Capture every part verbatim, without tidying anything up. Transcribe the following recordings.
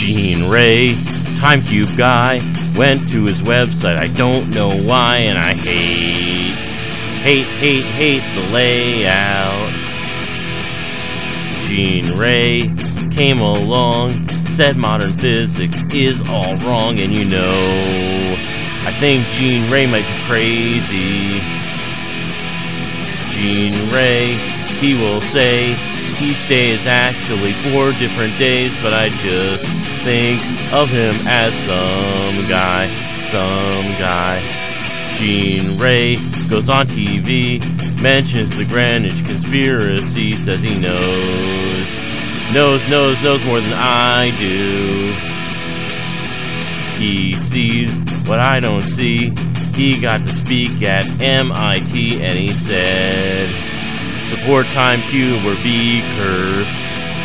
Gene Ray, TimeCube guy, went to his website. I don't know why, and I hate, hate, hate, hate the layout. Gene Ray came along, said modern physics is all wrong, and you know, I think Gene Ray might be crazy. Gene Ray, he will say each day is actually four different days, but I just think of him as some guy, some guy. Gene Ray goes on T V, mentions the Greenwich conspiracy, says he knows, knows, knows, knows more than I do. He sees what I don't see. He got to speak at M I T and he said, support TimeCube or be cursed.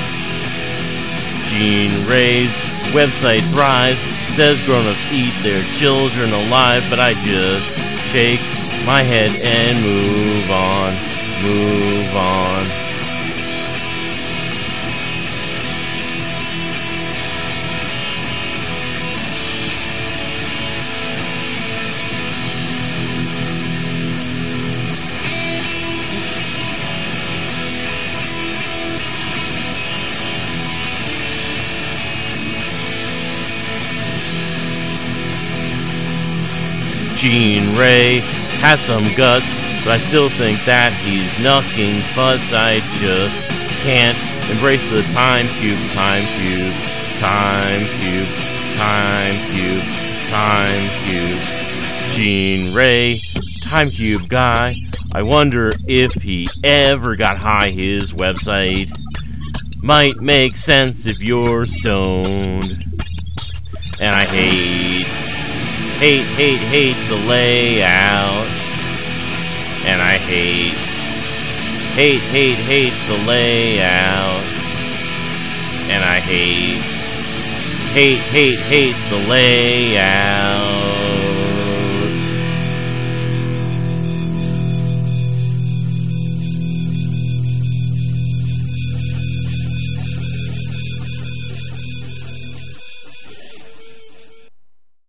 Gene Ray's website thrives, says grown-ups eat their children alive, but I just shake my head and move on, move on. Gene Ray has some guts, but I still think that he's knucking fuss. I just can't embrace the TimeCube, TimeCube, TimeCube, TimeCube, TimeCube. Gene Ray, TimeCube guy, I wonder if he ever got high. His website might make sense if you're stoned. And I hate Hate, hate, hate the layout. And I hate, hate, hate, hate the layout. And I hate, hate, hate, hate the layout.